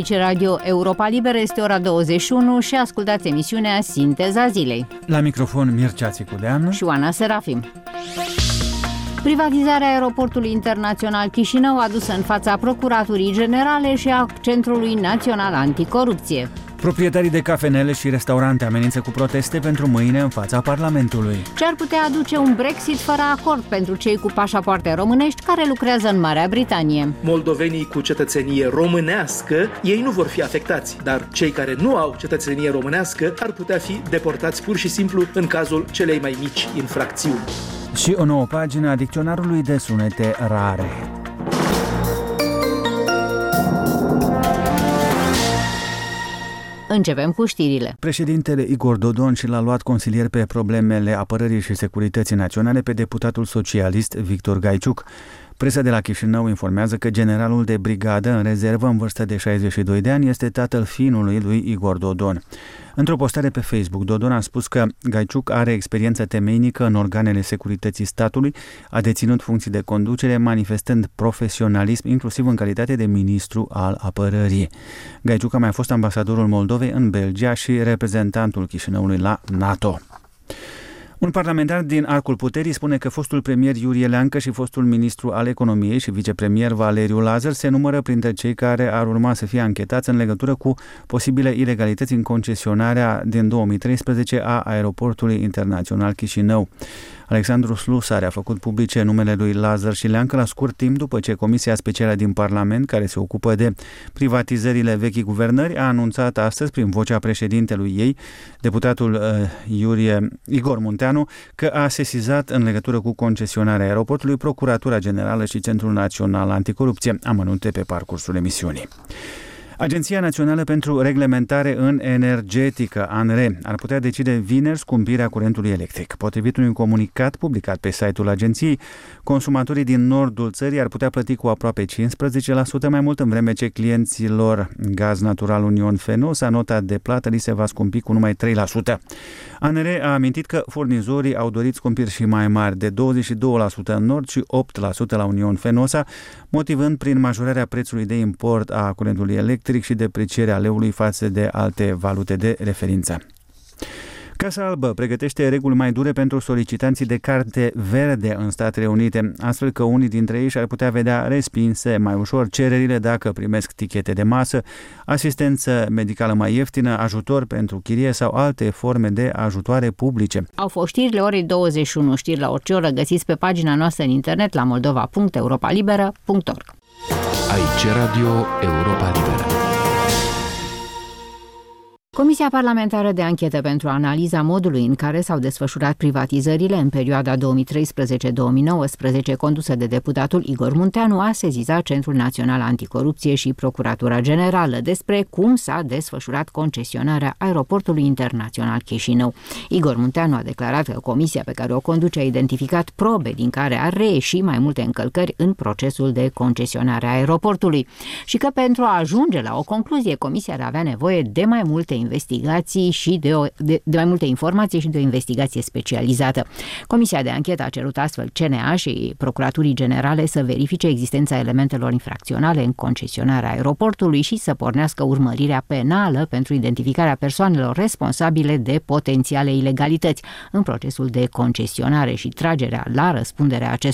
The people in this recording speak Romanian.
Aici Radio Europa Liberă, este ora 21 și ascultați emisiunea Sinteza Zilei. La microfon Mircea Țicudean și Oana Serafim. Privatizarea aeroportului internațional Chișinău adusă în fața Procuraturii Generale și a Centrului Național Anticorupție. Proprietarii de cafenele și restaurante amenință cu proteste pentru mâine în fața Parlamentului. Ce ar putea aduce un Brexit fără acord pentru cei cu pașapoarte românești care lucrează în Marea Britanie? Moldovenii cu cetățenie românească, ei nu vor fi afectați, dar cei care nu au cetățenie românească ar putea fi deportați pur și simplu în cazul celei mai mici infracțiuni. Și o nouă pagină a dicționarului de sunete rare. Începem cu știrile. Președintele Igor Dodon și l-a luat consilier pe problemele apărării și securității naționale pe deputatul socialist Victor Gaiciuc. Presa de la Chișinău informează că generalul de brigadă în rezervă în vârstă de 62 de ani este tatăl fiinului lui Igor Dodon. Într-o postare pe Facebook, Dodon a spus că Gaiciuc are experiență temeinică în organele securității statului, a deținut funcții de conducere, manifestând profesionalism, inclusiv în calitate de ministru al apărării. Gaiciuc a mai fost ambasadorul Moldovei în Belgia și reprezentantul Chișinăului la NATO. Un parlamentar din Arcul Puterii spune că fostul premier Iurie Leancă și fostul ministru al economiei și vicepremier Valeriu Lazar se numără printre cei care ar urma să fie anchetați în legătură cu posibile ilegalități în concesionarea din 2013 a aeroportului internațional Chișinău. Alexandru Slusare a făcut publice numele lui Lazar și Leancă la scurt timp după ce Comisia Specială din Parlament, care se ocupă de privatizările vechii guvernări, a anunțat astăzi, prin vocea președintelui ei, deputatul Igor Munteanu, că a sesizat în legătură cu concesionarea aeroportului Procuratura Generală și Centrul Național Anticorupție. Amănunte pe parcursul emisiunii. Agenția Națională pentru Reglementare în Energetică, ANRE, ar putea decide vineri scumpirea curentului electric. Potrivit unui comunicat publicat pe site-ul agenției, consumatorii din nordul țării ar putea plăti cu aproape 15% mai mult, în vreme ce clienților gaz natural Union Fenosa nota de plată li se va scumpi cu numai 3%. ANRE a amintit că furniztorii au dorit scumpiri și mai mari, de 22% în nord și 8% la Union Fenosa, motivând prin majorarea prețului de import a curentului electric și deprecierea leului față de alte valute de referință. Casa Albă pregătește reguli mai dure pentru solicitanții de carte verde în Statele Unite, astfel că unii dintre ei și-ar putea vedea respinse mai ușor cererile dacă primesc tichete de masă, asistență medicală mai ieftină, ajutor pentru chirie sau alte forme de ajutoare publice. Au fost știrile orei 21, știri la orice oră, găsiți pe pagina noastră în internet la moldova.europalibera.org. Aici Radio Europa Liberă. Comisia Parlamentară de Anchetă pentru analiza modului în care s-au desfășurat privatizările în perioada 2013-2019, condusă de deputatul Igor Munteanu, a sesizat Centrul Național Anticorupție și Procuratura Generală despre cum s-a desfășurat concesionarea aeroportului internațional Chișinău. Igor Munteanu a declarat că comisia pe care o conduce a identificat probe din care ar reieși mai multe încălcări în procesul de concesionare a aeroportului și că pentru a ajunge la o concluzie, comisia ar avea nevoie de mai multe investigații și de mai multe informații și de o investigație specializată. Comisia de anchetă a cerut astfel CNA și Procuraturii Generale să verifice existența elementelor infracționale în concesionarea aeroportului și să pornească urmărirea penală pentru identificarea persoanelor responsabile de potențiale ilegalități în procesul de concesionare și tragerea la răspundere a acestor